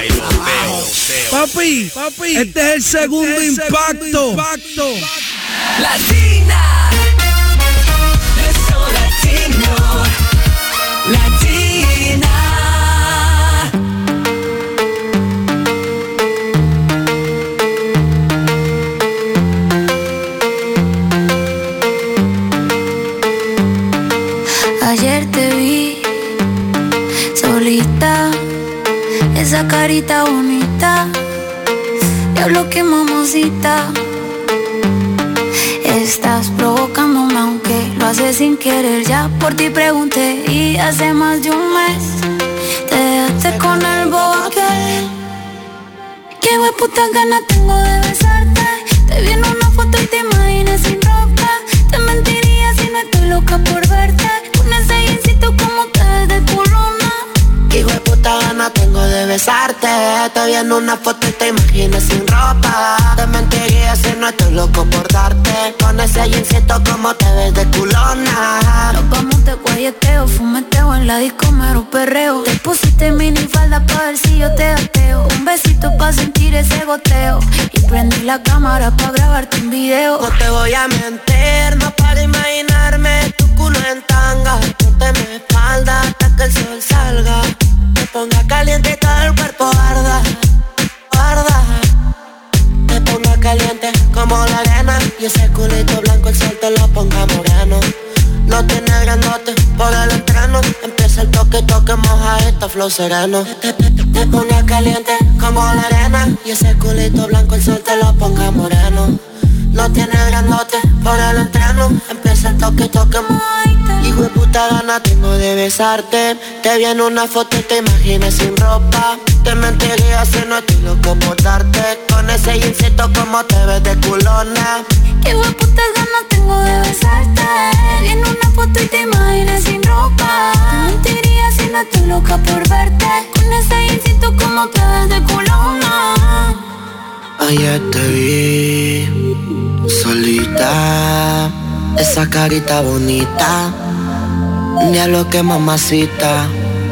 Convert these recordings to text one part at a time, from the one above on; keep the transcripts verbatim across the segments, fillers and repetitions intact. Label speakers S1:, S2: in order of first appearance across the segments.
S1: Papi, papi, este es el segundo este es el impacto. Segundo impacto.
S2: Latina, eso latino, Latina.
S3: Ayer te vi solita, esa carita bonita, diablo que mamacita. Estás provocándome aunque lo haces sin querer. Ya por ti pregunté y hace más de un mes te dejaste con el bobo aquel. Qué hueputa ganas tengo de besarte. Te vi en una foto y te imaginé sin ropa. Te mentiría si no estoy loca por verte. Con ese jeansito como te ves de culona.
S4: Qué hijo de puta gana tengo de besarte. Te vi en una foto y te imaginé sin ropa. Te mentiría si no estoy loco por darte. Con ese jeansito como te ves de culona.
S3: Nos vamos de guayeteo, fumeteo en la disco, mero perreo. Te pusiste minifalda pa' ver si yo te ateo. Un besito pa' sentir ese goteo. Y prendí la cámara pa' grabarte un video.
S4: No te voy a mentir, no para imaginarme tu culo en tanga. Ponte mi espalda hasta que el sol salga. Te ponga caliente y todo el cuerpo arda, arda. Te ponga caliente como la arena. Y ese culito blanco el sol te lo ponga moreno. No tiene grandote por el entreno. Empieza el toque, toque, moja esta flow sereno. Te, te, te, te ponga caliente como la arena. Y ese culito blanco el sol te lo ponga moreno. No tiene grandote por el entreno. Empieza el toque, toque, hijo de puta gana tengo de besarte. Te vi en una foto y te imaginé sin ropa. Te mentiría si no estoy loco por darte. Con ese jeansito como te ves de culona.
S3: Qué hijo de puta gana tengo de besarte. Te vi en una foto y te imaginé sin ropa. Te mentiría si no estoy loca por verte. Con ese jeansito como te ves de culona.
S4: Ayer te vi solita, esa carita bonita, diablo que mamacita.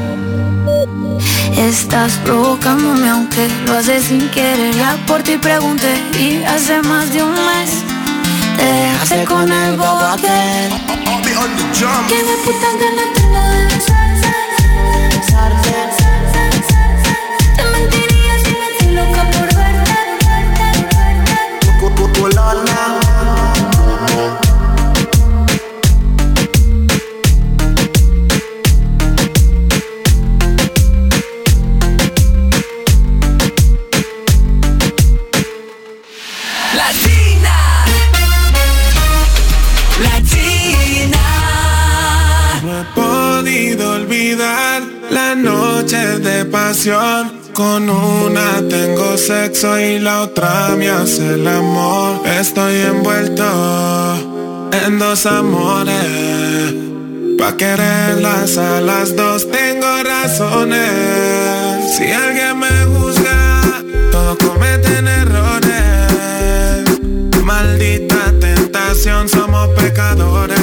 S3: Estás provocándome aunque lo haces sin querer. Ya por ti pregunté y hace más de un mes te dejaste con el bobo aquel. Que me puta gana tengo de besarte, besarte. Te mentiría si no estoy loca por verte.
S4: Culona.
S2: Latina, Latina.
S5: No he podido olvidar las noches de pasión. Con una tengo sexo y la otra me hace el amor. Estoy envuelto en dos amores. Pa' quererlas a las dos tengo razones. Si alguien me juzga, todos cometen errores. Maldita tentación, somos pecadores.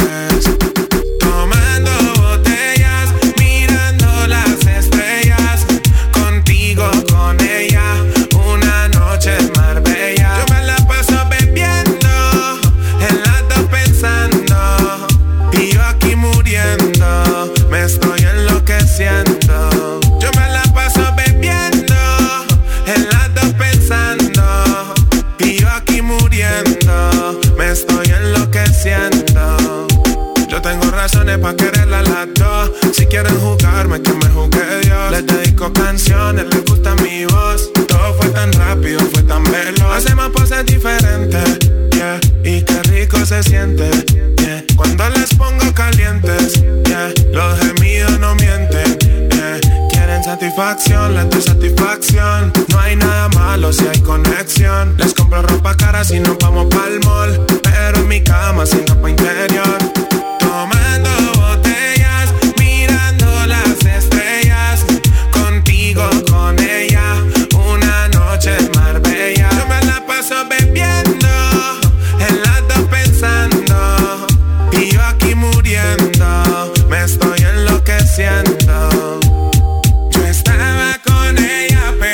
S5: Tomando botellas, mirando las estrellas. Contigo, con ella, una noche en Marbella. Yo me la paso bebiendo, en las dos pensando. Y yo aquí muriendo, me estoy enloqueciendo. Yo me la paso bebiendo, en las dos pensando. Y yo aquí muriendo, me estoy enloqueciendo. Yo tengo razones pa' quererla a las dos. Si quieren jugarme, que me juzgue Dios. Les dedico canciones, les gusta mi voz. Todo fue tan rápido, fue tan veloz. Hacemos poses diferentes, yeah. Y qué rico se siente, yeah. Cuando les pongo calientes, yeah. Los gemidos no mienten, yeah. Quieren satisfacción, les doy satisfacción. No hay nada malo si hay conexión. Les compro ropa cara si nos vamos pa'l mall. Pero en mi cama sin ropa interior. Tomando botellas, mirando las estrellas. Contigo, con ella, una noche en Marbella. Yo me la paso bebiendo, en las dos pensando. Y yo aquí muriendo, me estoy enloqueciendo. Yo estaba con ella,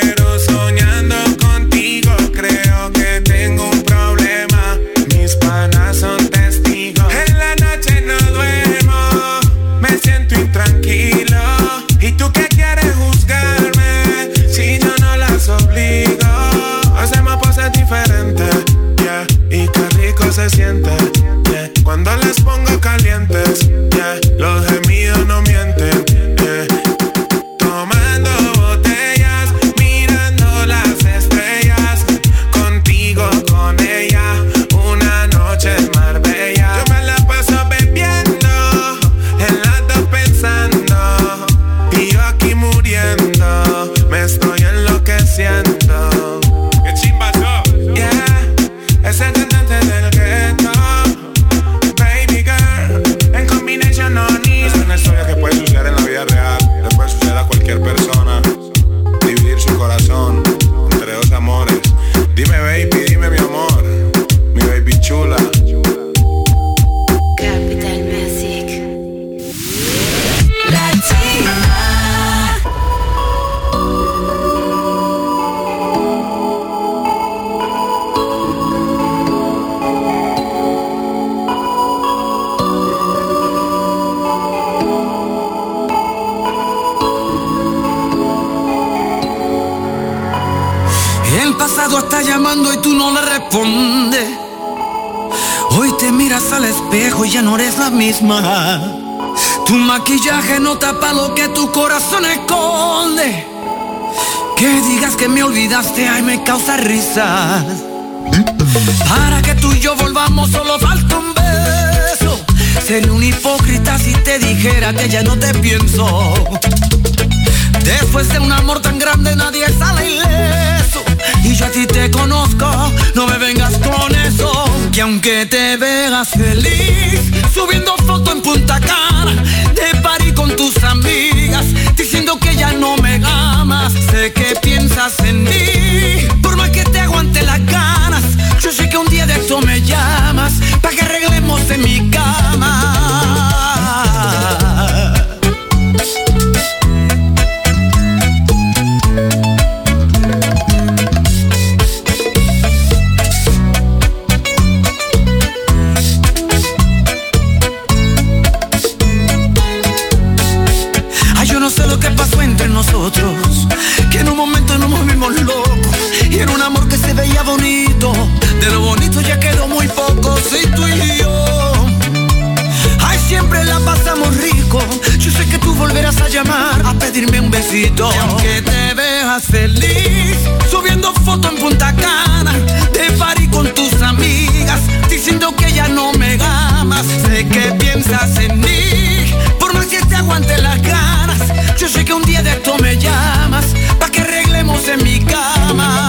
S1: han pasado hasta llamando y tú no le respondes. Hoy te miras al espejo y ya no eres la misma. Tu maquillaje no tapa lo que tu corazón esconde. Que digas que me olvidaste, ay, me causa risas. Para que tú y yo volvamos solo falta un beso. Sería un hipócrita si te dijera que ya no te pienso. Después de un amor tan grande nadie sale ileso. Y yo a ti te conozco, no me vengas con eso. Que aunque te veas feliz subiendo foto en Punta Cana, de party con tus amigas, diciendo que ya no me amas, sé que piensas en mí. Por más que te aguante las ganas, yo sé que un día de esto me llamas, pa' que arreglemos en mi cama. Nosotros, que en un momento nos movimos locos y era un amor que se veía bonito. De lo bonito ya quedó muy poco, sí, tú y yo. Ay, siempre la pasamos rico. Yo sé que tú volverás a llamar a pedirme un besito. Y aunque te veas feliz subiendo foto en Punta Cana, de party con tus amigas, diciendo que ya no me amas, sé que piensas en mí. Por más que te aguante las ganas, yo sé que un día de esto me llamas, pa' que arreglemos en mi cama.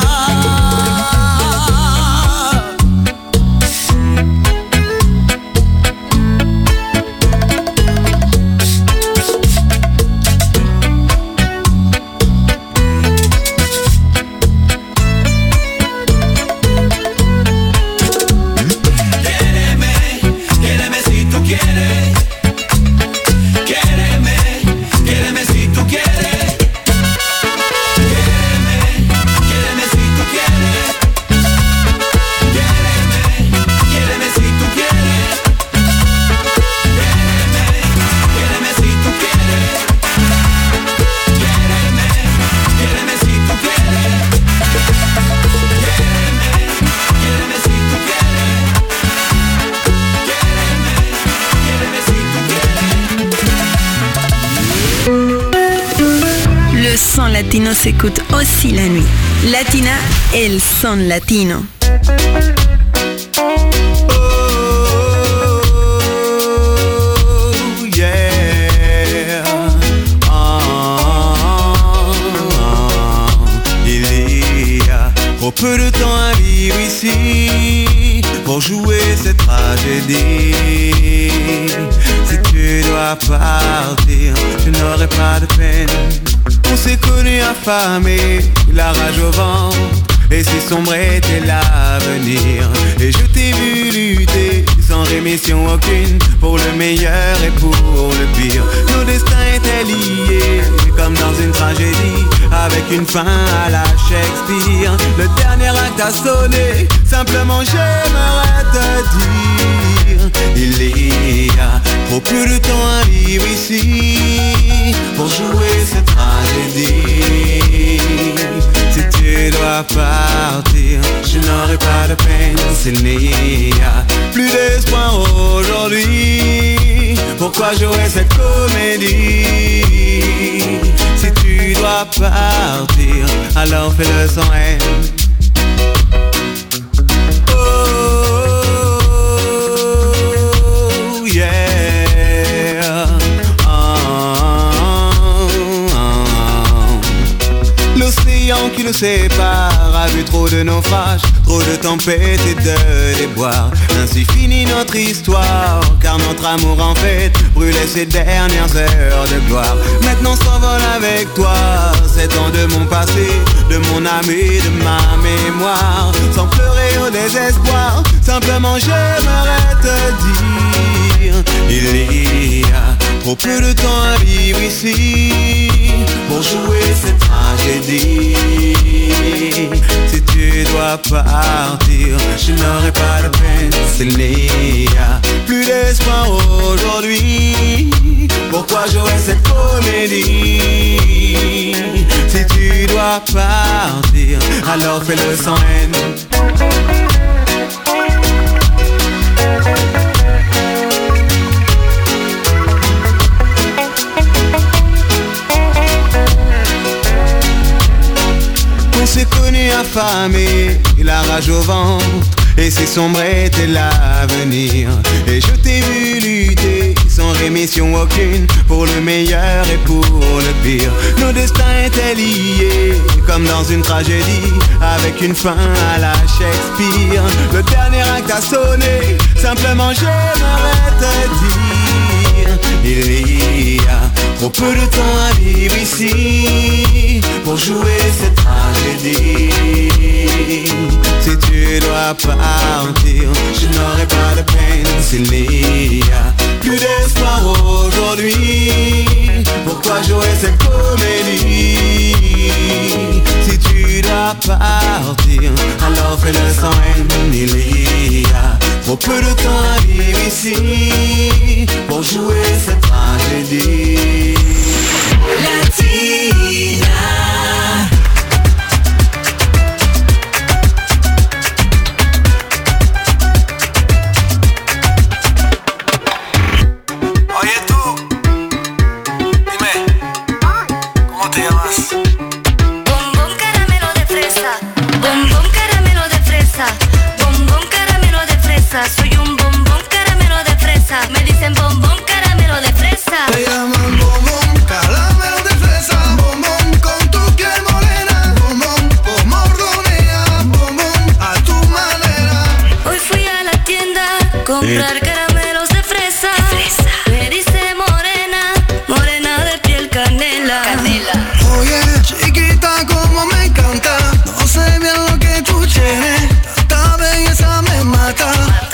S6: Latino s'écoute aussi la nuit. Latina, el son latino.
S7: Oh, yeah. Oh, il y a trop peu de temps à vivre ici pour jouer cette tragédie. Si tu dois partir, je n'aurai pas de peine. On s'est connus affamés, la rage au ventre, et si sombre était l'avenir. Et je t'ai vu lutter sans rémission aucune, pour le meilleur et pour le pire. Nos destins étaient liés, comme dans une tragédie, avec une fin à la Shakespeare. Le dernier acte a sonné, simplement j'aimerais te dire, il y a trop peu de temps à vivre ici pour jouer cette tragédie. Si tu dois partir, je n'aurai pas de peine. S'il n'y a plus d'espoir aujourd'hui, pourquoi jouer cette comédie? Si tu dois partir, alors fais-le sans haine. Qui nous sépare a vu trop de naufrages, trop de tempêtes et de déboires. Ainsi finit notre histoire, car notre amour en fait brûlait ses dernières heures de gloire. Maintenant s'envole avec toi sept ans de mon passé, de mon âme et de ma mémoire. Sans pleurer au désespoir, simplement j'aimerais te dire, il y a trop peu de temps à vivre ici pour jouer cette tragédie. Si tu dois dois partir, je n'aurai pas de peine. Il n'y a plus d'espoir aujourd'hui. Pourquoi jouer cette comédie? Si tu dois partir, alors fais-le sans haine. On s'est connus affamés, la rage au ventre, et si sombre était l'avenir. Et je t'ai vu lutter sans rémission aucune, pour le meilleur et pour le pire. Nos destins étaient liés comme dans une tragédie, avec une fin à la Shakespeare. Le dernier acte a sonné, simplement j'aimerais te dire: il y a trop peu de temps à vivre ici pour jouer cette tragédie. Si tu dois partir, je n'aurai pas de peine. S'il n'y a plus d'espoir aujourd'hui, pourquoi jouer cette comédie? Si tu dois partir, alors fais-le sans haine. Il y a trop peu de temps à vivre ici pour jouer cette tragédie.
S2: Latina.
S3: Soy un bombón caramelo de fresa. Me dicen bombón caramelo de fresa.
S1: Te llaman bombón caramelo de fresa. Bombón con tu piel morena. Bombón como ordonea. Bombón a tu manera.
S3: Hoy fui a la tienda a comprar caramelos de fresa. Me dice morena, morena de piel canela. Canela.
S1: Oye, chiquita, como me encanta. No sé bien lo que tú tienes. Tanta belleza me mata.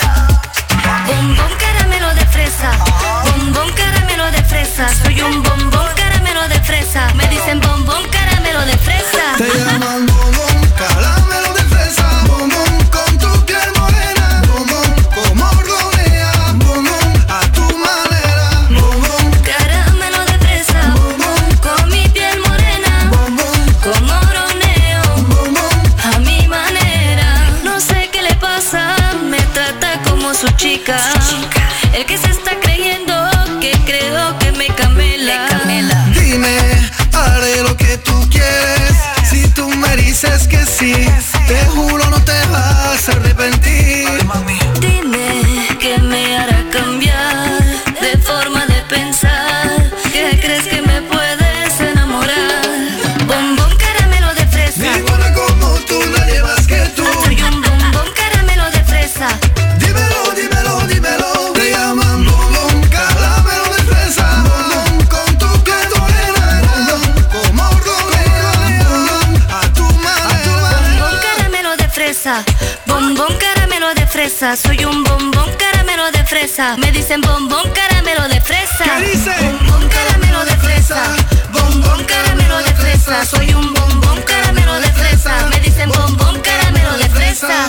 S3: Bombón caramelo de fresa. Bombón caramelo de fresa. Soy un bombón caramelo de fresa. Me dicen bombón caramelo de fresa.
S1: Te llaman bombón caramelo de fresa. Bombón con tu piel morena. Bombón como ordonea. Bombón a tu manera. Bombón
S3: caramelo de fresa. Bombón con mi piel morena. Bombón como oroneo. Bombón a mi manera. No sé qué le pasa, me trata como su chica. El que se está creyendo que creo que me camela.
S1: Dime, haré lo que tú quieres. Si tú me dices que sí, te juro no te vas a arrepentir.
S3: Dime que me hará cambiar de forma de pensar. ¿Qué crees que me puedes enamorar? Bombón caramelo de fresa.
S1: Ninguna como tú, nadie más que tú.
S3: Soy un bombón caramelo de fresa.
S1: Dímelo, dímelo, dímelo. Te llaman bombón caramelo de fresa. Bombón con tu piel morena. Bombón como ordonea. Bombón a tu manera.
S3: Bombón caramelo de fresa. Bombón caramelo de fresa. Soy un bombón caramelo de fresa. Me dicen bombón caramelo de fresa.
S1: ¿Qué dice?
S3: Bombón caramelo de fresa. Bombón caramelo de fresa. Soy un bombón caramelo de fresa. Me dicen bombón caramelo de fresa.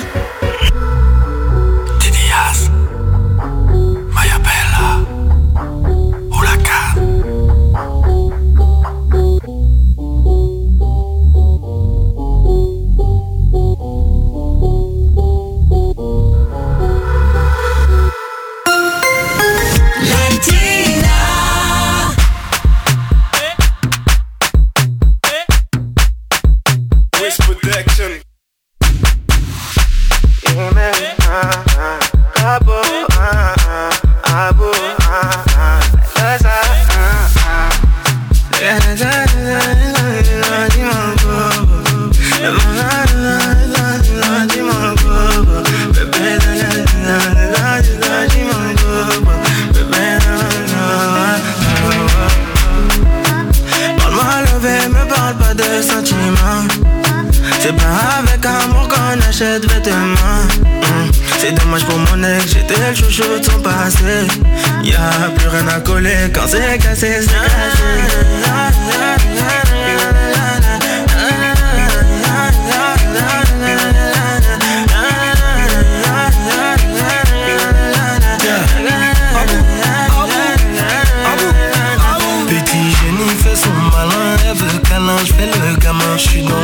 S1: Díaz, Mayapela, Huracán.
S2: Latina.
S5: Wish Protection.
S8: C'est pas avec amour qu'on achète vêtements. mmh. C'est dommage pour mon ex, j'étais le chouchou de son passé. Y'a plus rien à coller quand c'est cassé, c'est cassé.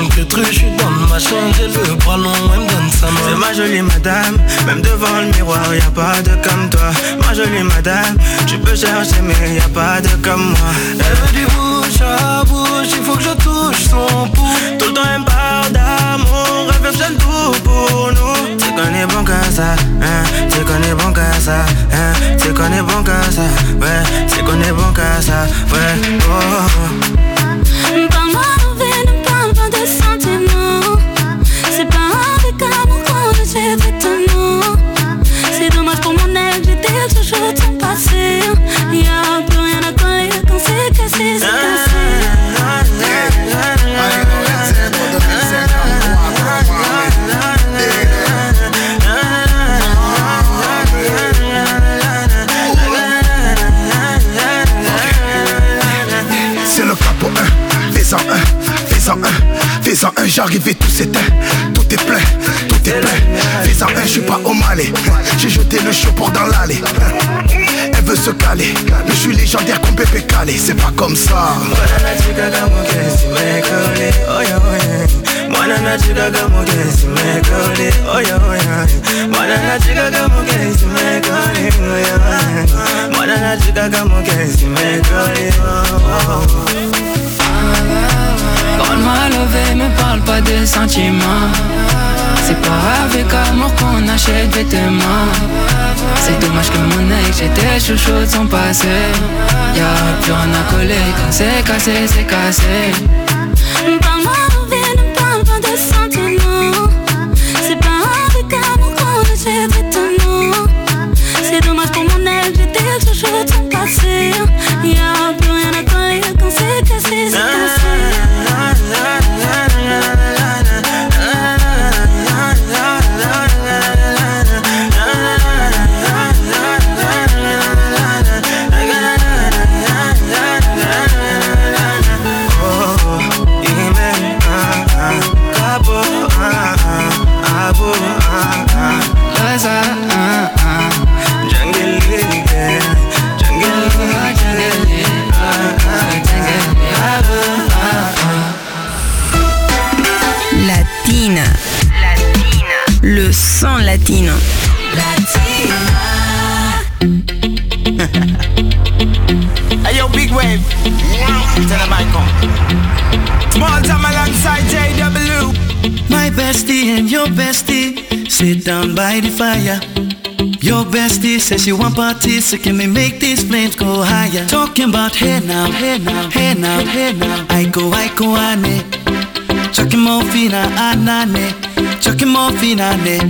S8: vingt-quatre heures, je suis dans ma chambre, j'ai le bras long, elle me donne sa main. C'est ma jolie madame, même devant le miroir, y'a pas de comme toi. Ma jolie madame, tu peux chercher mais y'a pas de comme moi. Elle veut du bouche à bouche, il faut que je touche son pouls. Tout le temps elle me parle d'amour, elle veut que j'aime tout pour nous. Tu connais bon qu'à ça, hein, tu connais bon qu'à ça, hein, tu connais bon qu'à ça, ouais, tu connais bon qu'à ça, ouais, oh.
S3: Parle-moi d'envie, ne parle pas de sentiments. C'est pas avec amour qu'on achète ton nom. C'est dommage pour mon ex, j'étais toujours ton passé. Y'a plus rien à coller quand c'est cassé, c'est cassé.
S9: C'est le capo un, fais-en un, fais-en un, fais-en un, j'arrive et tout s'éteint. Tout est plein, tout est plein. Fais-en un, j'suis pas au Malais. J'ai jeté le chapeau dans l'allée. Elle veut se caler, mais j'suis légendaire comme Pépé Calé. C'est pas comme ça.
S1: Parle-moi levé, mais parle pas de sentiments. C'est pas avec amour qu'on achète vêtements. C'est dommage que mon ex, j'étais chouchou de son passé. Y'a plus rien à coller, quand c'est cassé, c'est cassé.
S3: Parle-moi levé, ne parle pas de sentiments. C'est pas avec amour qu'on achète vêtements. C'est dommage pour mon ex, j'étais chouchou de son passé. Y'a plus rien à coller, quand c'est cassé, c'est cassé.
S6: Latina. Latina. Le son latino.
S2: Latina.
S8: Hey yo, big wave. Tell them I come. Small time alongside J W.
S10: My bestie and your bestie sit down by the fire. Your bestie says she want parties, so can we make these flames go higher? Talking about hey now, hey now, hey now, hey now. I go, I go, ane. Chucking more fina, anane. Chucking more fina, ne.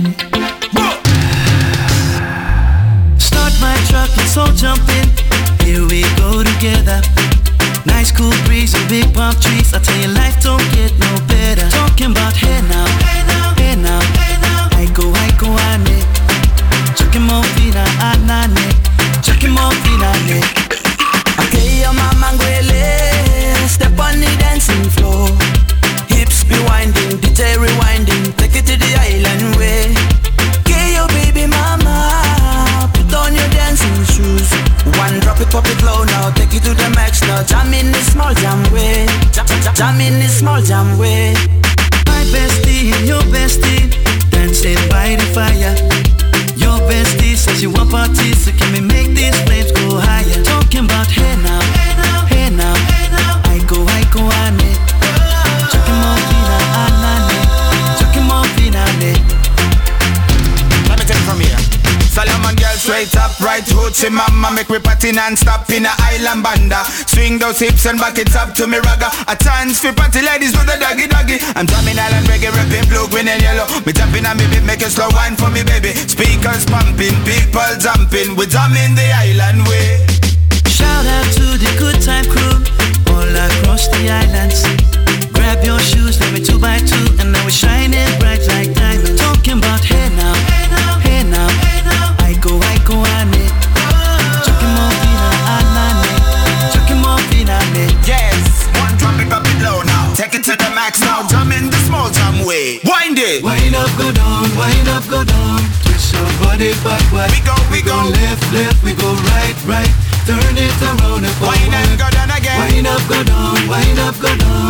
S10: Start my truck, let's all jump in. Here we go together. Nice cool breeze and big palm trees. I tell you, life don't get no better. Talking about hey now, hey now, hey now, hey now. I go, I go, ane. Chucking more fina, anane. Chucking more fina, ne.
S2: Okay, your mama ngwele. Step on the dancing floor. Hips be winding, D J rewinding. Take it to the island way. Okay, your baby mama. Put on your dancing shoes. One drop it, pop it low now. Take it to the max now. Jam in the small jam way. Jam, jam, jam in the small jam way.
S10: My bestie and your bestie dancing by the fire. Your bestie says you want parties, so can we make these flames go higher? Talking about hey now, hey now, hey now, hey now. I go, I go, ane. Chucking more fina, anane. Chucking more fina, ne.
S8: Let me take it from here. Solomon girl straight up, right hoochie mama. Make me party non-stop in a island banda. Swing those hips and back it up to me ragga. A chance for party ladies with the doggy doggy. I'm drumming island reggae, rapping blue, green and yellow. Me tapping on me beat, make a slow wine for me baby. Speakers pumping, people jumping. We drumming the island way.
S10: Shout out to the good time crew all across the islands. Grab your shoes, let me two by two, and now we're shining bright like diamonds. Talking about hey now, hey now, hey now, hey now. I go, I go, ane. Chucking more fina, anane. Chucking more fina, ne.
S8: Yes, one drum it up it low now. Take it to the max now. Jump in the small jam way. Wind it.
S10: Wind up, go down, wind up, go down. Twist your body backward.
S8: We go, we go.
S10: Left, left, we go right, right. Turn it around and forward.
S8: Wind and go down again.
S10: Wind up, go down, wind up, go down. Twist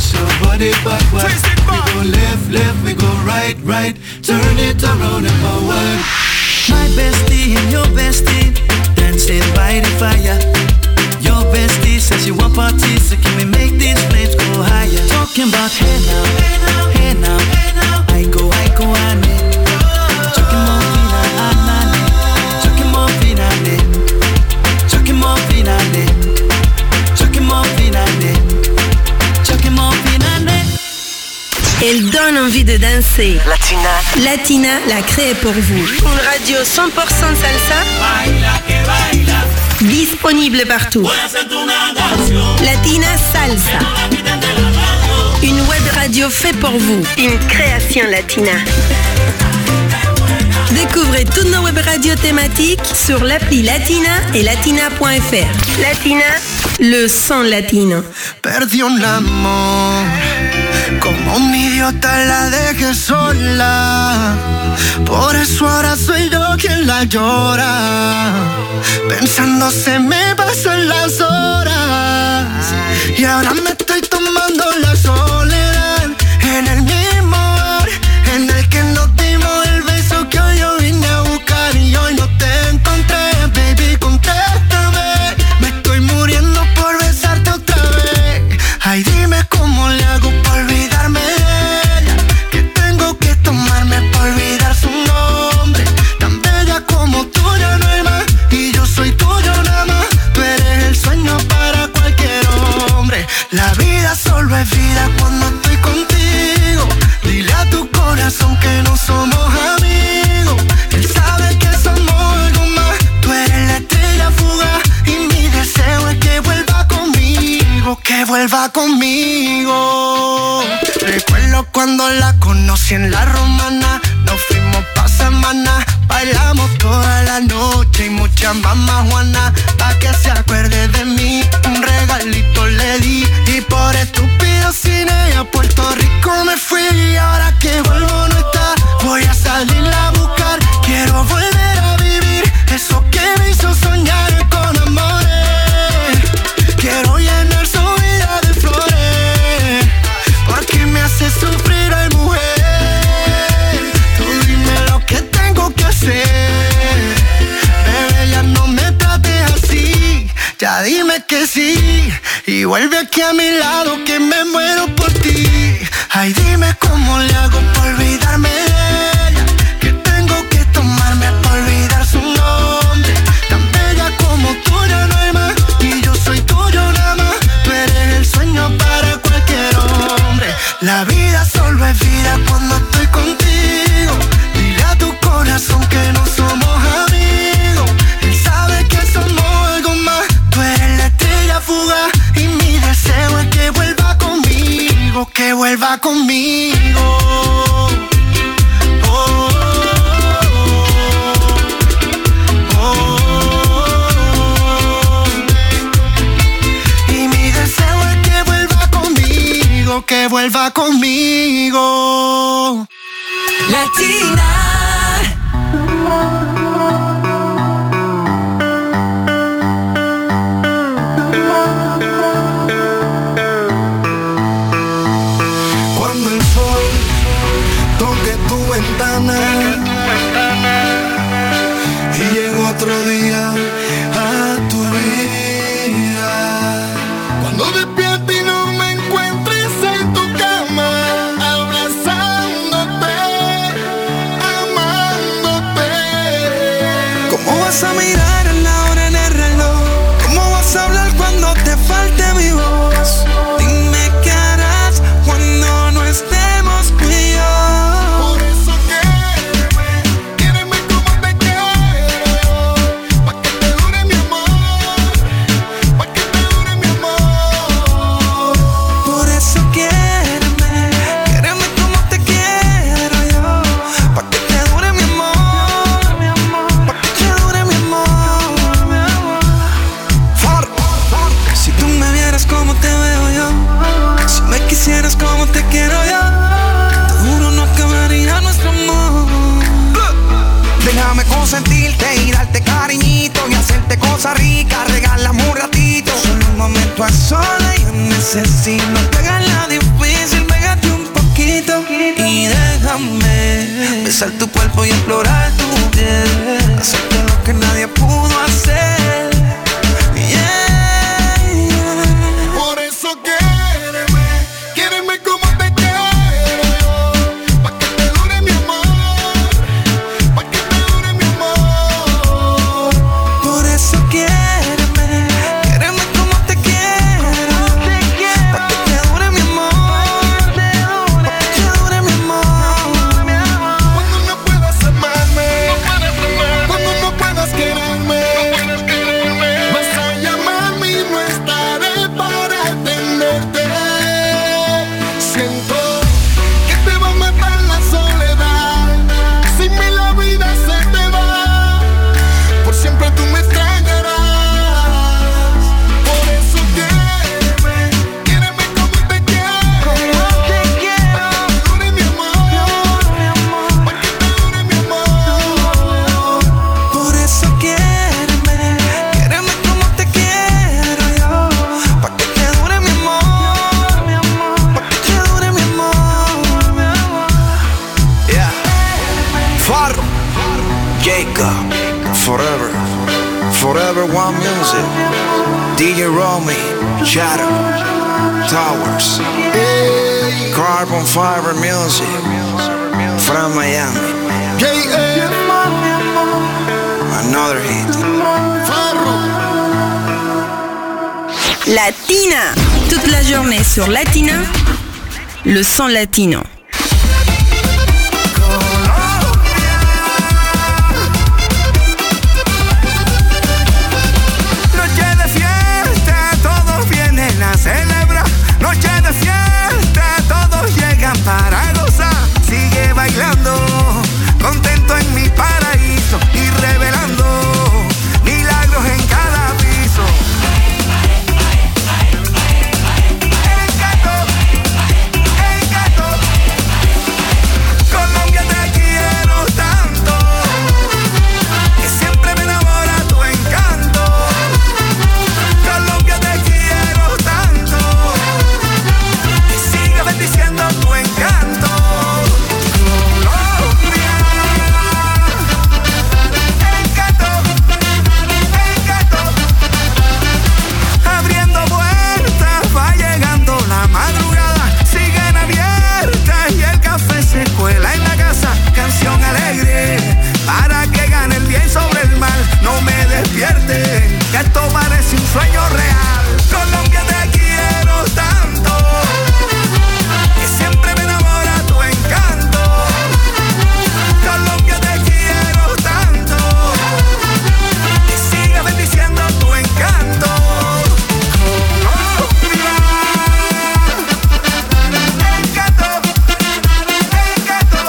S10: twist your body backward. We go left, left, we go right, right. Turn it around and forward. My bestie and your bestie dancing by the fire. Your bestie says you want parties, so can we make these flames go higher? Talking about hey now, hey now, hey now, hey now. I go, I go, ane. Talking more fina, anane. Talking more fina, ane. Talking more fina, ane. Talking more fina, ane. Talking more fina, ane.
S6: Elle donne envie de danser.
S4: Latina.
S6: Latina l'a créée pour vous. Une radio cent pour cent salsa.
S11: Baila que baila.
S6: Disponible partout. Latina Salsa. Une web radio faite pour vous. Une création latina. Découvrez toutes nos web radios thématiques sur l'appli Latina et latina point f r. Latina, le son latino.
S9: Perdí un amor, como un idiota la dejé sola. Por eso ahora soy yo quien la llora. Pensando se me pasan las horas. Y ahora me estoy tomando la soledad. En el mismo bar en el que nos dimos el beso que hoy yo vine a buscar. Y hoy no te encontré, baby, contéstame. Me estoy muriendo por besarte otra vez. Ay, dime cómo le hago para olvidarme de ella. Que tengo que tomarme para olvidar su nombre. Tan bella como tú ya no hay más. Y yo soy tuyo nada más. Tú eres el sueño para cualquier hombre. La vida solo es vida cuando estoy contigo. Dile a tu corazón que no somos amigos. Él sabe que somos algo más. Tú eres la estrella fugaz. Y mi deseo es que vuelva conmigo. Que vuelva conmigo. Recuerdo cuando la conocí en la Romana. Nos fuimos pa' semana. Bailamos toda la noche y mucha mamá Juana. Pa' que se acuerde de mí, un regalito le di. Y por estúpido sin ella a Puerto Rico me fui. Y ahora que vuelvo no está, voy a salirla a buscar. Quiero volver a vivir eso que me hizo soñar con amores. Quiero llenar su vida de flores, porque me hace sufrir, ay mujer. Tú dime lo que tengo que hacer. Bebé, ya no me trates así. Ya dime que sí. Y vuelve aquí a mi lado que me muero por ti. Ay, dime cómo le hago para olvidarme de ella. Que tengo que tomarme para olvidar su nombre. Tan bella como tú ya no hay más. Y yo soy tuyo nada más. Tú eres el sueño para cualquier hombre. La vida solo es vida cuando estoy contigo. Dile a tu corazón que no somos amigos. Él sabe que somos algo más. Tú eres la estrella fugaz. Y mi deseo es que vuelva conmigo. Que vuelva conmigo. Oh, oh, oh, oh. Y mi deseo es que vuelva conmigo. Que vuelva conmigo.
S2: Latina.
S9: Y llegó otro día a tu vida. Cuando despierto y no me encuentres en tu cama, abrazándote, amándote. ¿Cómo vas a mirar en la hora en el reloj? ¿Cómo vas a hablar cuando te falte mi voz? Dime qué harás cuando no estemos tú y yo. Como te quiero yo, te juro no acabaría nuestro amor.
S12: Déjame consentirte y darte cariñito y hacerte cosas ricas, regalame un ratito. Solo un momento a solas, yo necesito pegar la difícil. besar tu cuerpo y explorar tu piel, hacerte lo que nadie pudo hacer. Yeah, yeah.
S9: Por eso quiéreme, quiéreme como te quiero yo, pa' que te dure mi amor, pa' que te dure mi amor.
S12: Por eso quiéreme, quiéreme como te quiero, pa' que te dure mi amor, pa' que te dure mi amor.
S9: Cuando no puedas amarme, cuando no puedas quererme, vas a llamarme y no estaré para atenderte. Siento que te va a matar la soledad, sin mí la vida se te va, por siempre tú me extrañarás. Por eso quiéreme, quiéreme como te quiero, pa' que dure mi amor, pa' que te dure mi amor.
S12: Por eso quiéreme, quiéreme como te quiero yo, pa' que te dure mi amor, pa' que te dure mi amor.
S13: Yeah. Farro, Jacob, Forever, Forever One Music, D J Romy, Shadow, Towers, Carbon Fiber Music, from Miami, another hit.
S6: Latina. Toute la journée sur Latina, le son latino.
S12: Noche de fiesta, todos vienen a celebrar. Noche de fiesta, todos llegan para gozar. Sigue bailando, contento en mi paraíso y revelando milagros en cada piso. Encanto, encanto, Colombia te quiero tanto, que siempre me enamora tu encanto. Colombia te quiero tanto, que siga bendiciendo tu encanto. Colombia, encanto, encanto, abriendo puertas, va llegando la madrugada, siguen abiertas y el café se cuela en la casa. Canción alegre para que gane el bien sobre el mal. No me despierten, que esto parece un sueño real. Colombia te quiero tanto, que siempre me enamora tu encanto. Colombia te quiero tanto, que siga bendiciendo tu encanto. Colombia, encanto, encanto.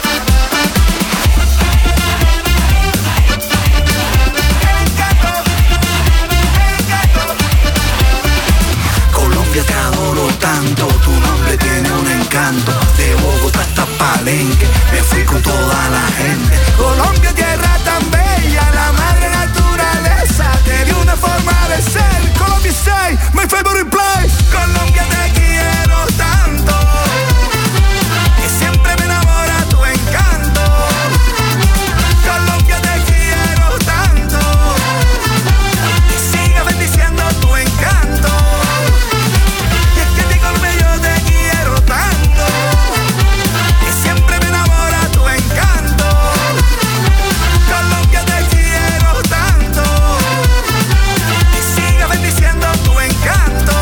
S12: Colombia te adoro tanto, tu nombre tiene un encanto. De Bogotá hasta Palenque, me fui con toda la gente. Colombia, tierra tan bella, la madre naturaleza te dio una forma de ser. Colombia say, my favorite place. Colombia te quiero tanto, que siempre me enamora tu encanto. Colombia te quiero tanto, que siga bendiciendo tu encanto. Y es que a ti, Colombia, yo te quiero tanto, que siempre me enamora tu encanto. Colombia te quiero tanto, que siga bendiciendo tu encanto.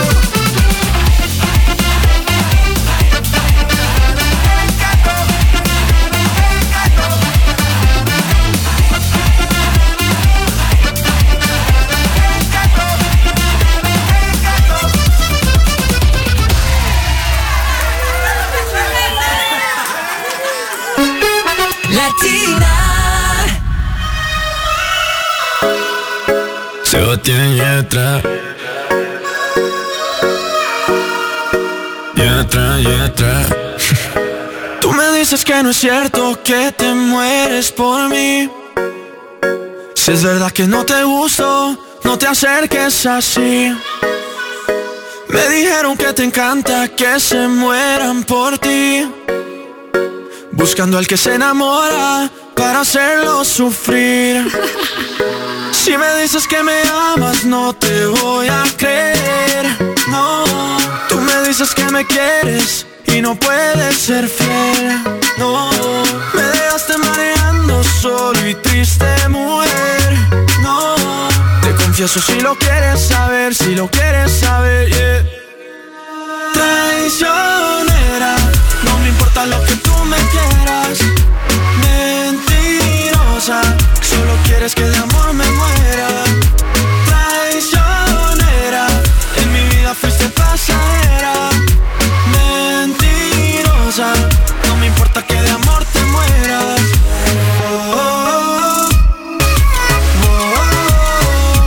S12: Encanto, encanto,
S2: Latina.
S1: Sebastián Yatra. Yatra, Yatra.
S12: Tú me dices que no es cierto que te mueres por mí. Si es verdad que no te gusto, no te acerques así. Me dijeron que te encanta que se mueran por ti. buscando al que se enamora para hacerlo sufrir. Si me dices que me amas, no te voy a creer. No, tú me dices que me quieres y no puedes ser fiel. No, me dejaste mareando solo y triste, mujer. No, te confieso si lo quieres saber, si lo quieres saber, yeah. Traicionera, no me importa lo que tú me quieras. Mentirosa, solo quieres que de amor me muera. Traicionera, en mi vida fuiste pasajera. Mentirosa, no me importa que de amor te mueras. Oh, oh, oh, oh.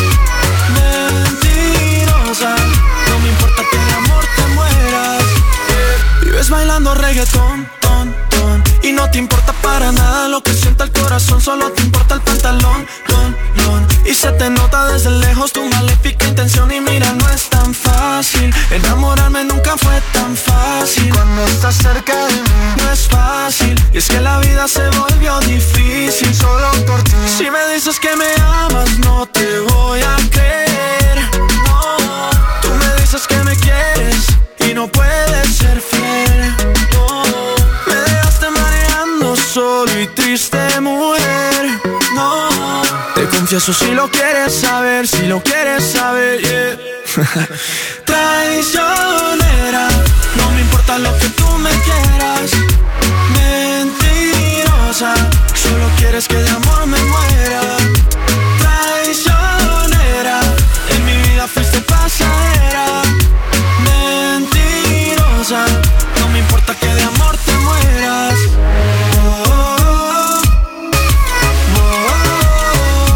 S12: Mentirosa, no me importa que de amor te mueras. Vives bailando reggaetón, ton, ton, y no te importa para nada lo que sienta el corazón. Solo te importa el pantalón, don, don. Y se te nota desde lejos tu maléfica intención. Y mira, no es tan fácil, enamorarme nunca fue tan fácil. Cuando estás cerca de mí no es fácil, y es que la vida se volvió difícil solo por ti. Si me dices que me amas, no te voy a creer. No, tú me dices que me quieres y no puedes ser fiel. No, me dejaste mareando solo y triste, mujer. No, te confieso si lo quieres saber, si lo quieres saber, yeah. Traicionera, no me importa lo que tú me quieras. Mentirosa, solo quieres que de amor me muera. Traicionera, en mi vida fuiste pasajera. Mentirosa, no me importa que de amor te mueras. Oh, oh, oh, oh.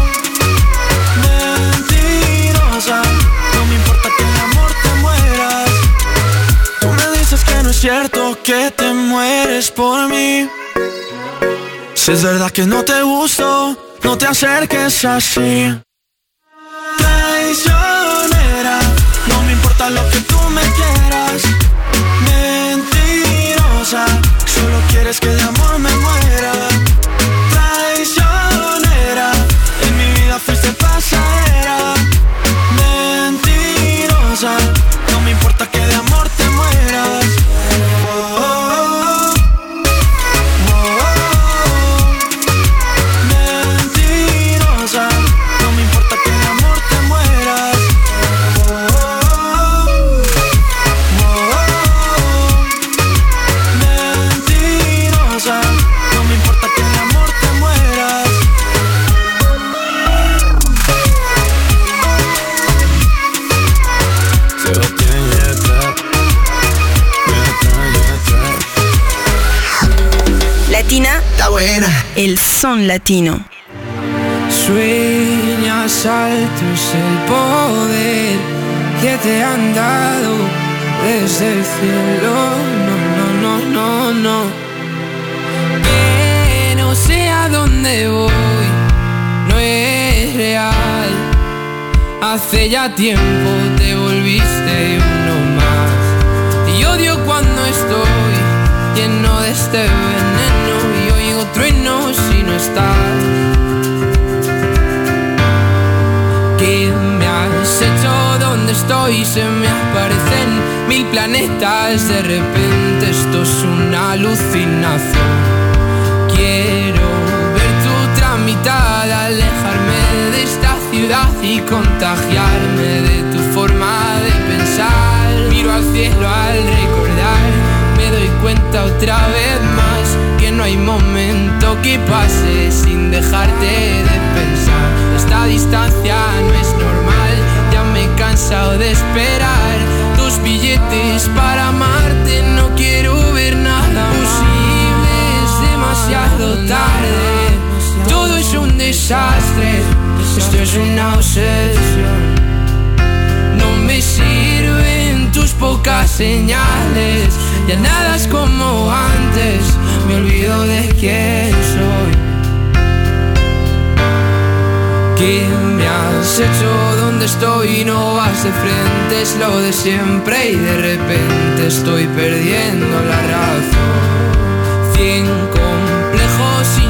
S12: Mentirosa, no me importa que de amor te mueras. Tú me dices que no es cierto que te mueres por mí. Si es verdad que no te gusto, no te acerques así. Traicionera, no me importa lo que tú me quieras. Mentirosa, solo quieres que de amor me muera. Traicionera, en mi vida fuiste pasajera. Mentirosa, no me importa que de amor te mueras. Oh, oh, oh, oh. Mentirosa, no me importa que de amor te mueras. Oh, oh, oh. Mentirosa, no me importa que de amor te mueras. Sebastián Yatra, Yatra, Yatra.
S6: Latina.
S9: Está buena.
S6: El son latino.
S14: Sueñas alto es el poder que te han dado desde el cielo. No, no, no, no, no. Que no sé a dónde voy, no es real. Hace ya tiempo te volviste uno más. Y odio cuando estoy lleno de este veneno y oigo truenos si no estás. ¿Qué me has hecho? ¿Dónde estoy? Se me aparecen mil planetas. De repente esto es una alucinación. Quiero ver tu tramitada, alejarme de esta ciudad y contagiarme de tu forma de pensar. Miro al cielo al recordar, me doy cuenta otra vez más que no hay momento que pase sin dejarte de pensar. Esta distancia no es normal, ya me he cansado de esperar tus billetes para amarte. No quiero ver nada posible, es demasiado tarde. Todo es un desastre, esto es una obsesión. No me sirven tus pocas señales, ya nada es como antes, me olvido de quién soy. ¿Qué me has hecho? ¿Dónde estoy? No vas de frente, es lo de siempre y de repente estoy perdiendo la razón. Cien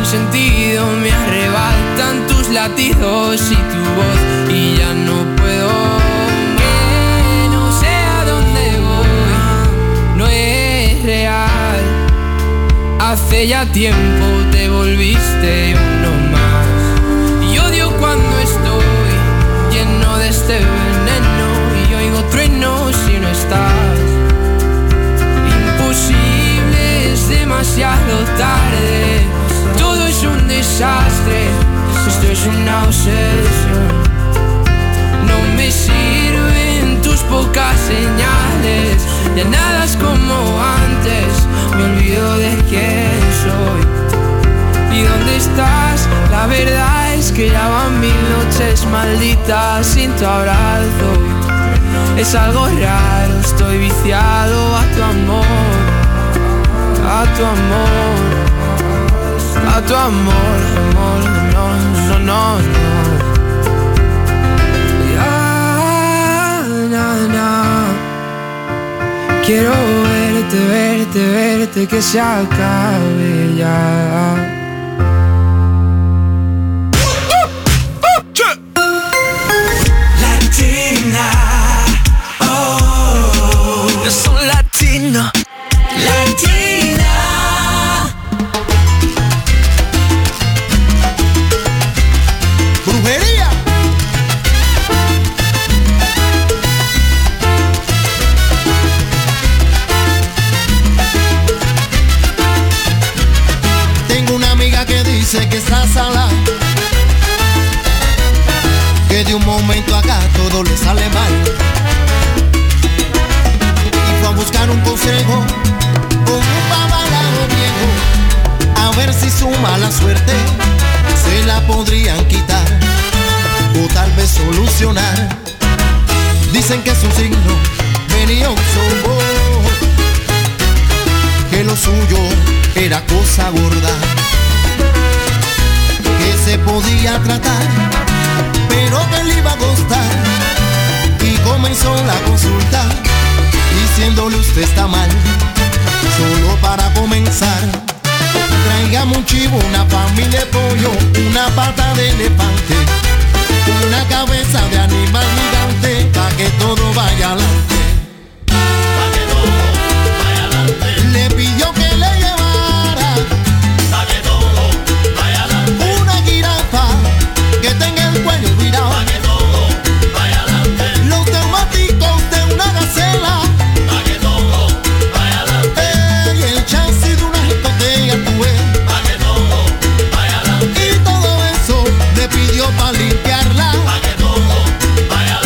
S14: sentido, me arrebatan tus latidos y tu voz y ya no puedo. Que no sé a dónde voy, no es real. Hace ya tiempo te volviste uno más. Y odio cuando estoy lleno de este veneno y oigo truenos si no estás. Imposible, es demasiado tarde. Todo es un desastre, esto es una obsesión. No me sirven tus pocas señales, ya nada es como antes, me olvido de quién soy. ¿Y dónde estás? La verdad es que ya van mil noches malditas sin tu abrazo. Es algo raro, estoy viciado a tu amor, a tu amor. A tu amor, amor, no, no, no, no. Ya, na, na. Quiero verte, verte, verte, que se acabe ya.
S2: Latina, oh, yo soy latino, latina.
S15: Brujería. Tengo una amiga que dice que está sola, que de un momento acá todo le sale mal, y fue a buscar un consejo con un babalao viejo, a ver si su mala suerte se la podrían quitar o tal vez solucionar. Dicen que su signo venía un sombo, que lo suyo era cosa gorda, que se podía tratar, pero que le iba a costar. Y comenzó la consulta diciéndole: usted está mal, solo para comenzar. Traigamos un chivo, una familia de pollo, una pata de elefante, una cabeza de animal gigante, pa' que todo vaya adelante. Pa' que todo vaya adelante. Le pidió que le llevara, pa' que todo vaya adelante, una jirafa que tenga el cuello virado, pa' que todo vaya adelante. Los neumáticos de una gacela, pa' que todo vaya adelante. Y el chasis de una jipotella, tú ves, pa' que todo vaya adelante. Y todo eso le pidió pa' limpiarla, pa' que todo vaya adelante.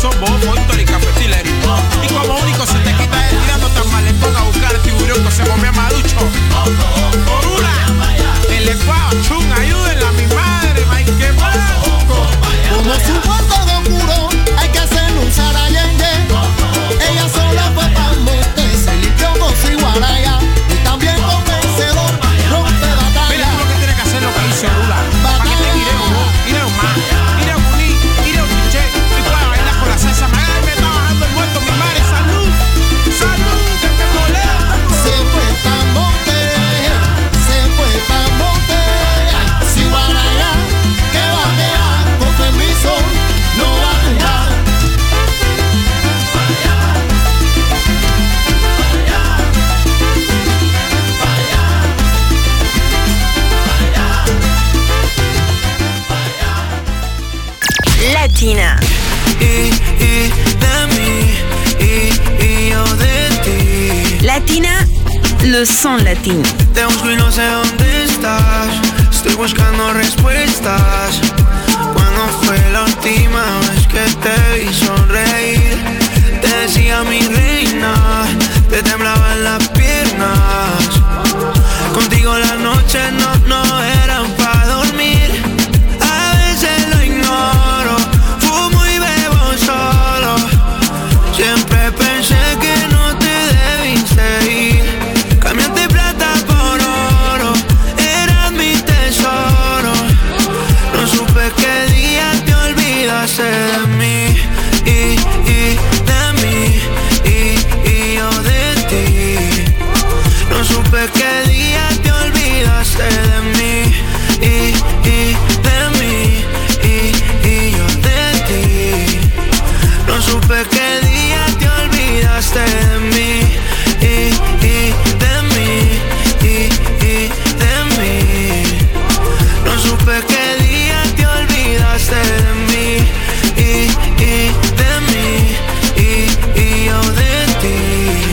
S16: son Bobo, Héctor y Cafetileri. Y como único se te quita es tirando tan malecón a buscar el tiburón que se come a Maducho. Orula, el ecuado, chun, ayúdenla a mi madre, Mike, que blanco.
S15: Como su cuarto de oscuro, hay que hacerlo un sarayengue. Ella sola fue pa' monte, se limpió con su guaraya. Y también con vencedor, rompe batalla.
S16: Mira tú lo que tienes que hacer, lo que hizo Orula. Para que te iré un vos, iré un más, iré un ni, iré un chiche. Y pueda bailar con la salsa. Me agarra y me está bajando el muerto, mi madre. Salud, salud, que me molesta.
S15: Se fue pa' monte, se fue pa' monte. Si guaraya, que va a quedar con permiso, no va a jugar.
S6: Latina.
S8: Y, y de mí, y, y yo de ti.
S6: Latina, le son latino.
S8: Te busco y no sé dónde estás. Estoy buscando respuestas. ¿Cuándo fue la última vez que te vi sonreír? Te decía mi reina, te temblaban las piernas. Contigo las noches no, no eran para dormir. A veces lo ignoro, fumo y bebo solo. Siempre pensé que no te debiste ir. Cambiaste plata por oro, eras mi tesoro. No supe qué día te olvidaste de mí. Y, y de mí, y, y yo de ti. No supe qué día te olvidaste de mí. Y, y de mí, y, y yo de ti. No supe qué día te olvidaste de mí. Y, y de mí, y, y de mí. No supe qué día te olvidaste de mí. Y, y de mí, y, y yo de ti.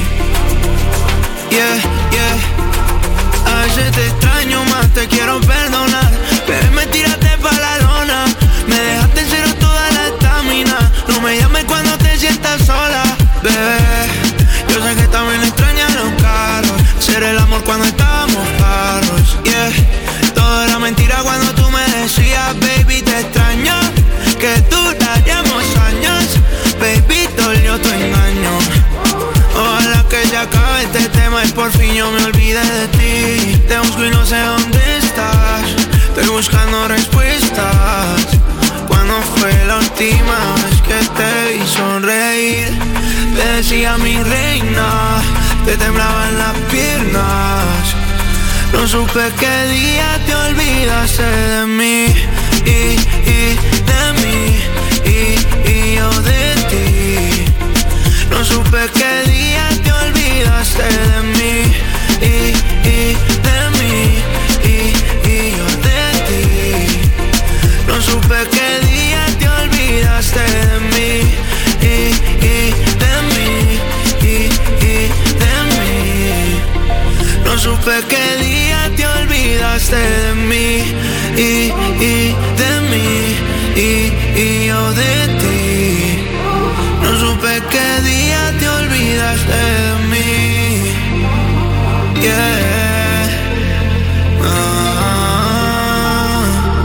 S8: Yeah, yeah. A veces te extraño más, te quiero perdonar. Pero me tiraste pa' la lona. Me dejaste en cero toda la estamina. No me llames cuando te sientas sola, bebé. Yo sé que también extrañas los carros. Hacer el amor cuando estábamos carros, yeah. Todo era mentira cuando tú me decías, baby, te extraño. Que duraríamos años, baby, dolió tu engaño. Ojalá que se acabe este tema y por fin yo me olvide de ti. Te busco y no sé dónde estás. Estoy buscando respuestas. ¿Cuándo fue la última vez que te vi sonreír? Te decía mi reina, te temblaban las piernas. No supe qué día te olvidaste de mí. Y, y de mí, y, y yo de ti. No supe qué día te olvidaste de mí. Y, y de mí, y, y yo de ti. No supe qué día te olvidaste de mí. Y, y de mí, y, y de mí. No supe qué día te olvidaste de mí. Y, y de mí, y, y yo de ti. No supe qué día te olvidaste de mí. Yeah. Ah.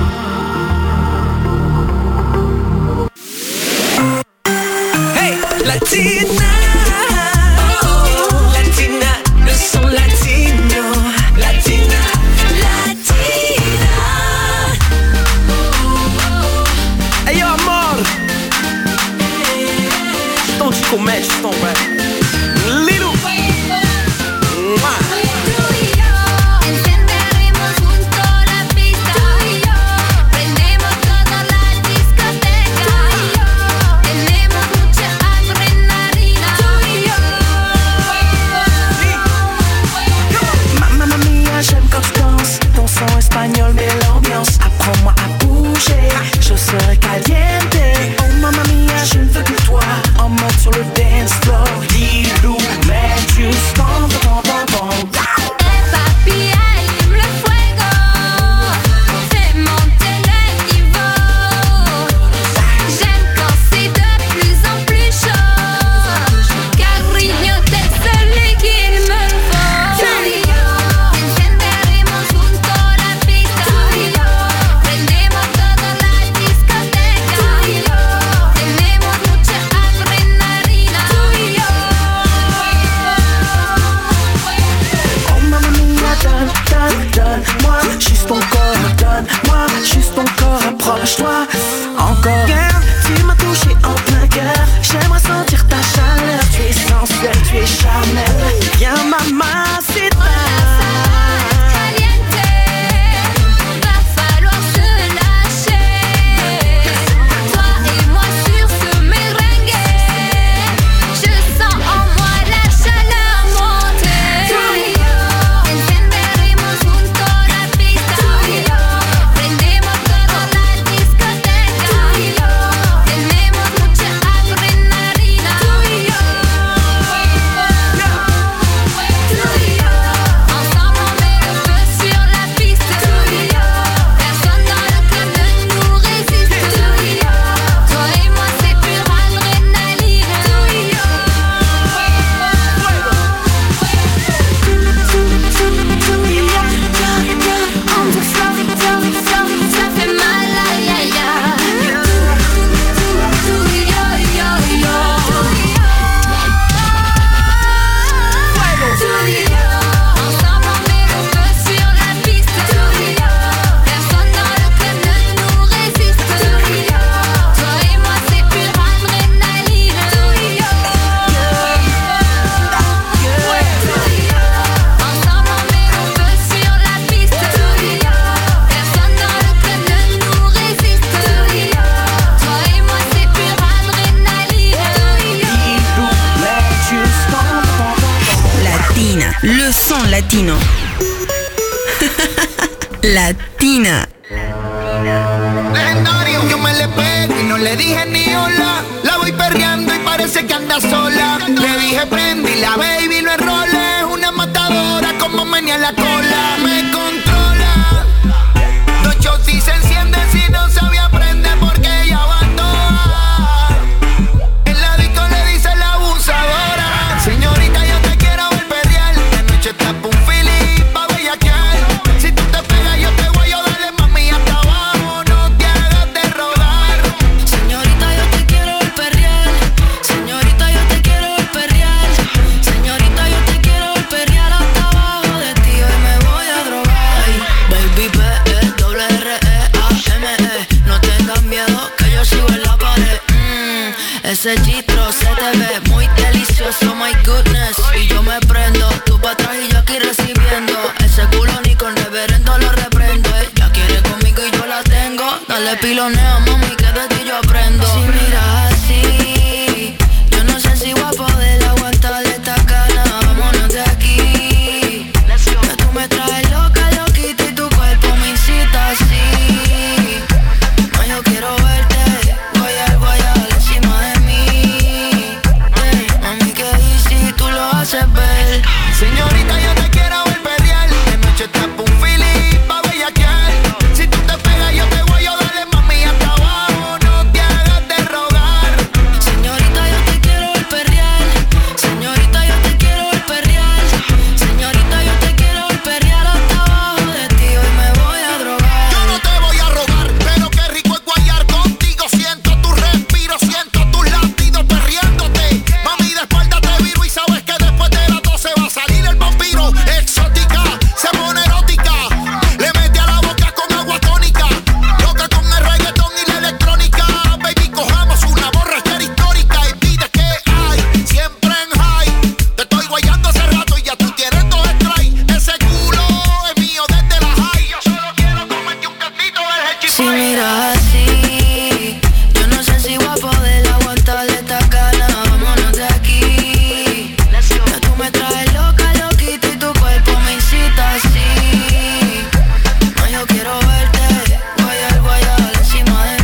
S2: Hey, Latina. Oh, Latina, le son latino. Latina, Latina.
S8: Hey yo, amor. Don't you go match, don't rap. Little. Mwah.
S2: Espagnol, mais l'ambiance, apprends-moi à bouger. Je serai caliente. Oh mamma mia, je ne veux que toi. En mode sur le dance floor.
S6: latino. Latina.
S15: Legendario, yo me le pego y no le dije ni hola. La voy perreando y parece que anda sola. Le dije prende y la baby lo enrola. Es una matadora como menea la cola. Me controla. Dos shots y se enciende si no sabía aprender porque ella abandona. En la disco le dice la abusadora. Señorita, yo te quiero ver perrear. De noche tapo un fili pa' bellaquear. Si tú te pegas yo te voy a darle mami hasta abajo. No te hagas de rogar.
S3: Señorita, yo te quiero ver perrear. Señorita, yo te quiero ver perrear. Señorita, yo te quiero ver perrear hasta abajo de ti. Hoy me voy a drogar. Ay, baby, P E, doble R E A M E. No tengas miedo que yo sigo en la pared. Mmm, ese chistro se te ve muy delicioso, my goodness. Y yo me prendo, tú pa' atrás y yo aquí recibiendo. Ese culo ni con reverendo lo reprendo. Ella quiere conmigo y yo la tengo. Dale pilonea, mami, que de ti yo aprendo. Si miras así, yo no sé si voy a poder aguantar esta gana. Vámonos de aquí. Que tú me traes loca, loquita y tu cuerpo me incita así. No, yo quiero verte, guayar, guayar encima de mí. Hey, mami, que easy, tú lo haces ver.
S15: Señorita, yo te quiero ver perrear. De noche tapo un fili pa' bellaquear. Si tú te pegas yo te voy a darle mami hasta abajo. No te hagas de rogar.
S3: Señorita, yo te quiero ver perrear. Señorita, yo te quiero ver perrear. Señorita, yo te quiero ver perrear hasta abajo de ti. Hoy me voy a drogar.
S15: Yo no te voy a rogar, pero qué rico es guayar contigo. Siento tu respiro, siento tus latidos perreándote. Mami, de espalda te viro y sabes que después de las doce va a salir el vampiro. Exótica, se pone erótica. Le mete a la boca con agua tónica. Loca con el reggaetón y la electrónica. Baby, cojamos una borrachera histórica. Y pide que hay, siempre en high. Te estoy guayando hace rato y ya tú tienes dos strikes. Ese culo es mío desde la high. Yo solo quiero comerte un cantito del
S3: Si
S15: Hechipay.
S3: miras así, yo no sé si voy a poder aguantar esta gana. Vámonos de aquí. Que tú me traes loca, loquita y tu cuerpo me incita así. No, yo quiero verte, guayar, guayar encima de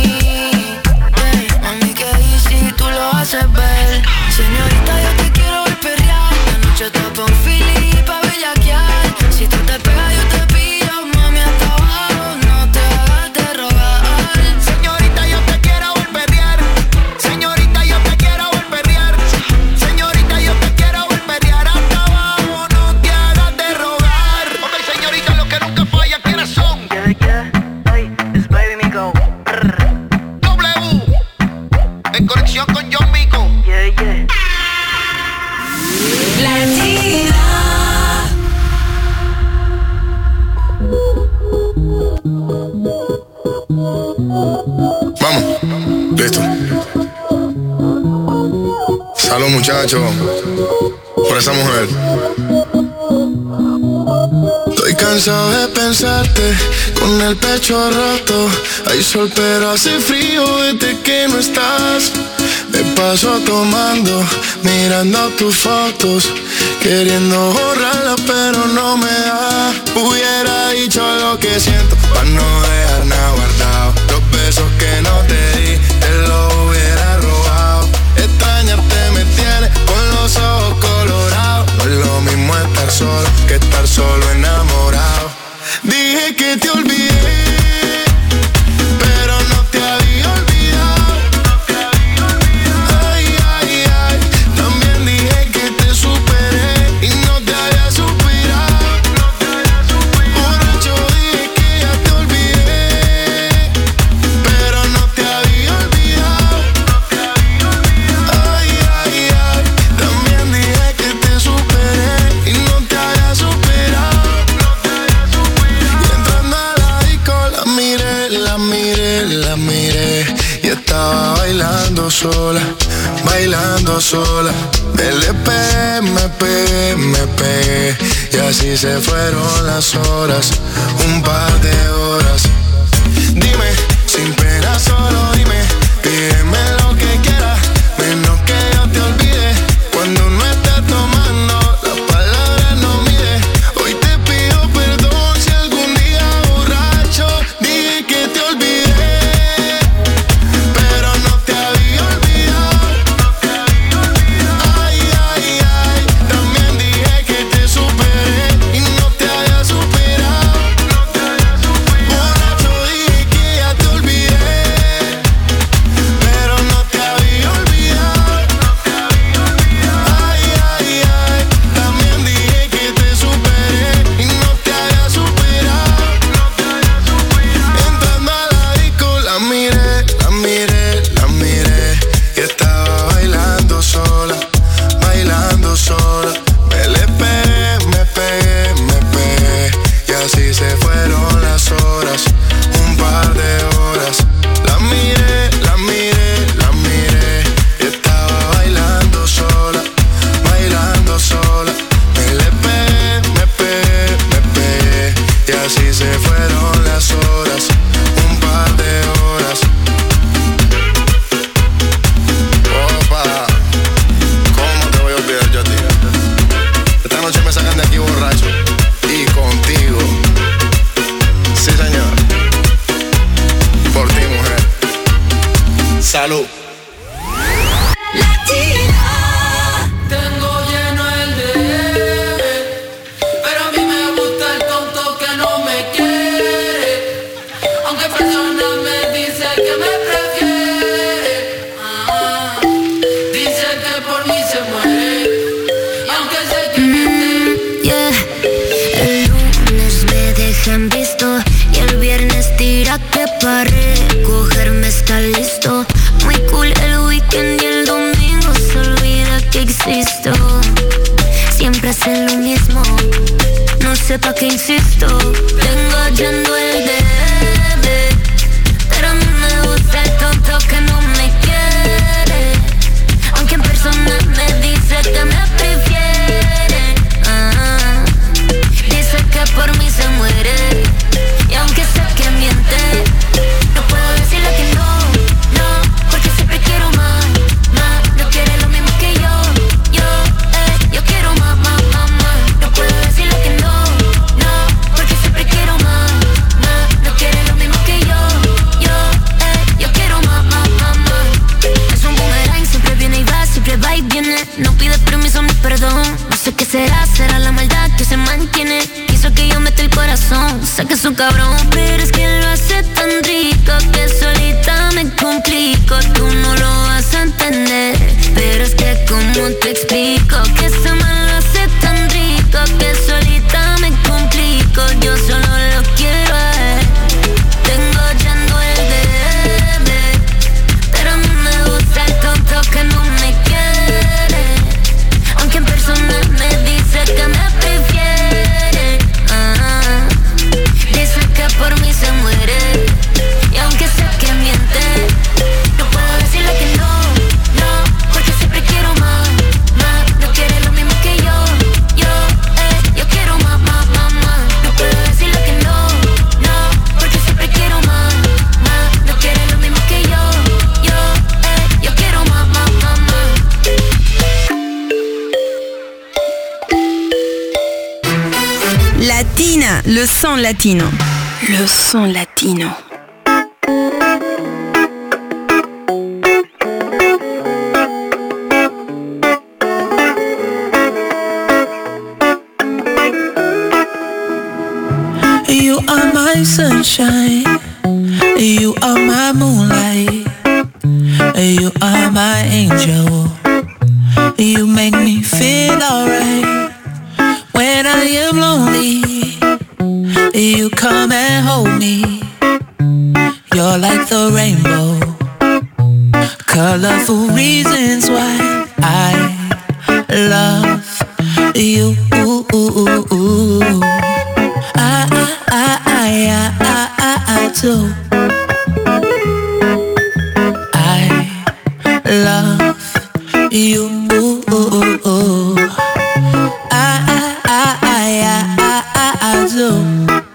S3: mí. Hey, mami, que easy, tú lo haces ver. Señorita, yo te quiero ver perrear. De noche tapo un fili pa' bellaquear. Si tú te pegas yo te pillo, mami, hasta abajo. No te hagas de rogar.
S15: Señorita, yo te quiero ver perrear. Señorita, yo te quiero ver perrear. Señorita, yo te quiero ver perrear hasta abajo. No te hagas de rogar. Ok, señorita, lo que nunca falla, ¿quiénes son? W, en conexión con John Mico.
S9: Vamos, listo. Salud, muchachos, por esa mujer. Estoy cansado de pensarte con el pecho roto. Hay sol pero hace frío desde que no estás. Me paso tomando, mirando tus fotos, queriendo borrarla pero no me da. Hubiera dicho lo que siento para no dejar nada guardado. Los besos que no te di, te los hubiera robado. Extrañarte me tiene con los ojos colorados. No es lo mismo estar solo que estar solo enamorado. Dije que te olvidé, pero no te había olvidado. Ay, ay, ay. También dije que te superé y no te había suspirado. Borracho dije que ya te olvidé, pero no te había olvidado. Ay, ay, ay. También dije que te superé y no te había superado. Y entrando a la disco la miré, la miré, la miré. Y estaba bailando sola, bailando sola. Me le pegué, me pegué, me pegué. Y así se fueron las horas, un par de horas. Dime, sin pena solo dime, pídeme lo que quieras, menos que yo te olvide. Cuando no estés tomando, las palabras no mide.
S3: Pa' recogerme está listo. Muy cool el weekend y el domingo se olvida que existo. Siempre hace lo mismo, no sé pa' qué insisto. Tengo yendo el debe, pero a mí me gusta el tonto que no me quiere. Aunque en persona me dice que me prefiere. Ah, dice que por mí se muere. Y aunque sé que miente, no puedo decirle que no, no, porque siempre quiero más, más. No quiere lo mismo que yo, yo, eh, yo quiero más, más, más, más. No puedo decirle que no, no, porque siempre quiero más, más. No quiere lo mismo que yo, yo, eh, yo quiero más, más, más, más. Es un boomerang, siempre viene y va, siempre va y viene. No pide permiso ni perdón, no sé qué será, será la maldad que se mantiene. Quiso que yo meta el corazón, sé que es un cabrón, pero es que lo hace tan rico que solita me complico. Tú no lo vas a entender, pero es que como te explico que ese man lo hace tan rico que solita me complico. Yo solo lo quiero a él. Tengo yendo el debe, pero a mí me gusta el tonto que no me quiere. Aunque en persona me dice que me prefiere. Ah, dice que por mí se muere. Y aunque sé que miente, no puedo decirle que no, no, porque siempre quiero más, más. No quiere lo mismo que yo, yo, eh, yo quiero más, más, más, más. No puedo decirle que no, no, porque siempre quiero más, más. No quiere lo mismo que yo, yo, eh, yo quiero más, más, más, más.
S6: Latina, le son latino. Le son latino.
S17: You are my sunshine, you are my moonlight, you are my angel. You make me feel alright when I am lonely. You come and hold me. You're like the rainbow, colorful reasons why I love you. I, I, I, I, I, I, I do. I love you. I, I, I, I, I, I, I do.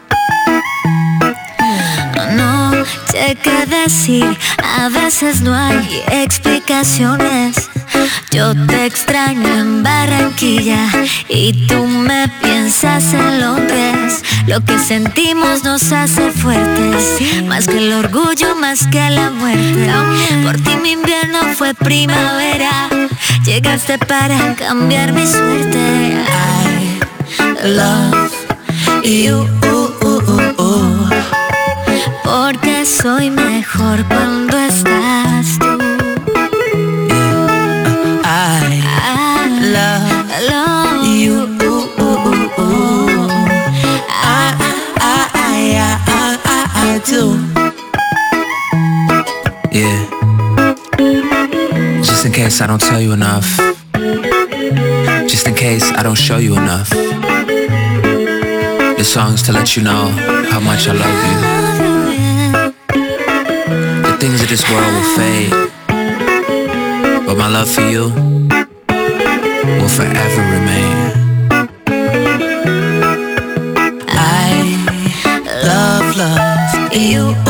S3: No sé qué decir, a veces no hay explicaciones. Yo te extraño en Barranquilla y tú me piensas en Londres. Lo que sentimos nos hace fuertes, más que el orgullo, más que la muerte. Por ti mi invierno fue primavera, llegaste para cambiar mi suerte.
S17: I love you.
S3: Porque soy mejor cuando estás tú.
S17: I, I love,
S3: love
S17: you. I, I, I, I, I, I do.
S18: Yeah. Just in case I don't tell you enough. Just in case I don't show you enough. This song's to let you know how much I love you. The things of this world will fade, but my love for you will forever remain.
S17: I love, love you.